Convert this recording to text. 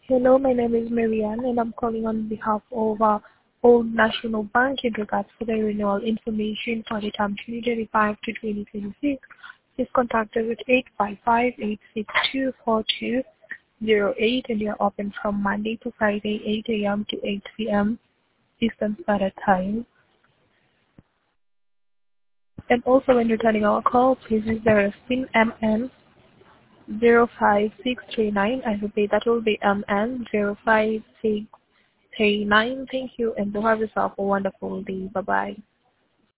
Hello, my name is Marianne, and I'm calling on behalf of Old National Bank in regards to the renewal information for the term 2025 to 2026. Please contact us at 855-862-4208, and you're open from Monday to Friday, 8 a.m. to 8 p.m. Eastern Standard Time. And also, when returning our call, please use the PIN MN 05639. I repeat, that will be MN 05639. Thank you, and do have yourself a wonderful day. Bye-bye.